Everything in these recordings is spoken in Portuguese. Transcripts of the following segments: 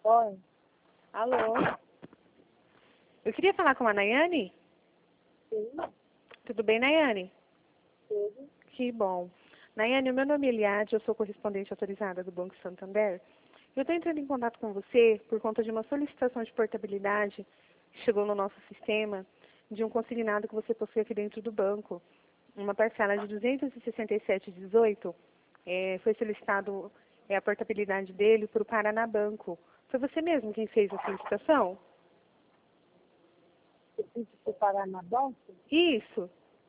Oi. Alô? Eu queria falar com a Nayane. Sim. Tudo bem, Nayane? Tudo. Que bom. Nayane, o meu nome é Eliade, eu sou correspondente autorizada do Banco Santander. Eu estou entrando em contato com você por conta de uma solicitação de portabilidade que chegou no nosso sistema de um consignado que você possui aqui dentro do banco. Uma parcela de R$ 267,18 foi solicitado a portabilidade dele para o Paraná Banco. Foi você mesmo quem fez a solicitação? Você pediu para parar na banca? Isso.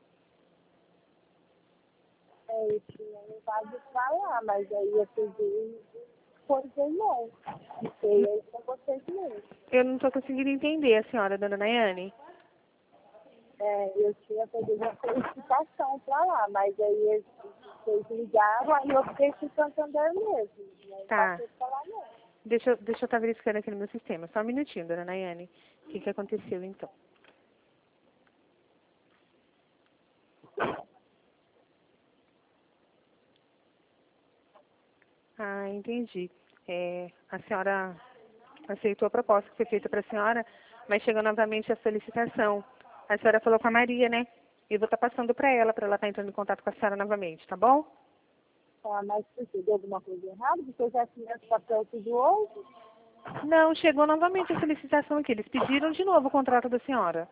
Eu tinha levado para lá, mas aí eu pedi coisa não. Fiquei aí com vocês mesmo. Eu não estou conseguindo entender a senhora, dona Nayane. Eu tinha pedido uma solicitação para lá, mas aí vocês ligaram, aí eu fiquei com o Santander mesmo. Não Tá. passei para lá não. Deixa eu estar verificando aqui no meu sistema. Só um minutinho, dona Nayane. O que aconteceu, então? Ah, entendi. A senhora aceitou a proposta que foi feita para a senhora, mas chegou novamente a solicitação. A senhora falou com a Maria, né? Eu vou estar passando para ela estar entrando em contato com a senhora novamente, tá bom? Ah, mas você deu alguma coisa errada? Porque eu já assinei esse papel tudo hoje. Não, chegou novamente a solicitação aqui. Eles pediram de novo o contrato da senhora.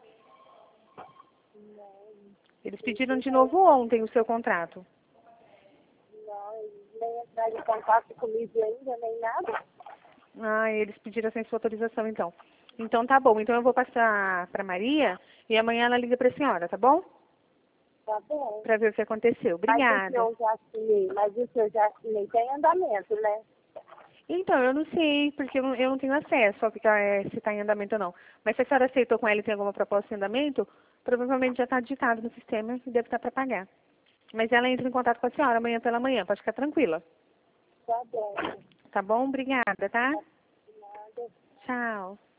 Eles pediram de novo ontem o seu contrato. Não, eles nem entraram em contato comigo ainda, nem nada. Ah, eles pediram sem sua autorização, então. Então tá bom. Então eu vou passar para Maria e amanhã ela liga para a senhora, tá bom? Tá bom. Para ver o que aconteceu. Obrigada. Mas o que eu já assinei tem andamento, né? Então, eu não sei, porque eu não tenho acesso a ficar, se está em andamento ou não. Mas se a senhora aceitou com ela e tem alguma proposta em andamento, provavelmente já está digitado no sistema e deve estar para pagar. Mas ela entra em contato com a senhora amanhã pela manhã, pode ficar tranquila. Tá bom. Tá bom? Obrigada, tá? Nada. Tchau.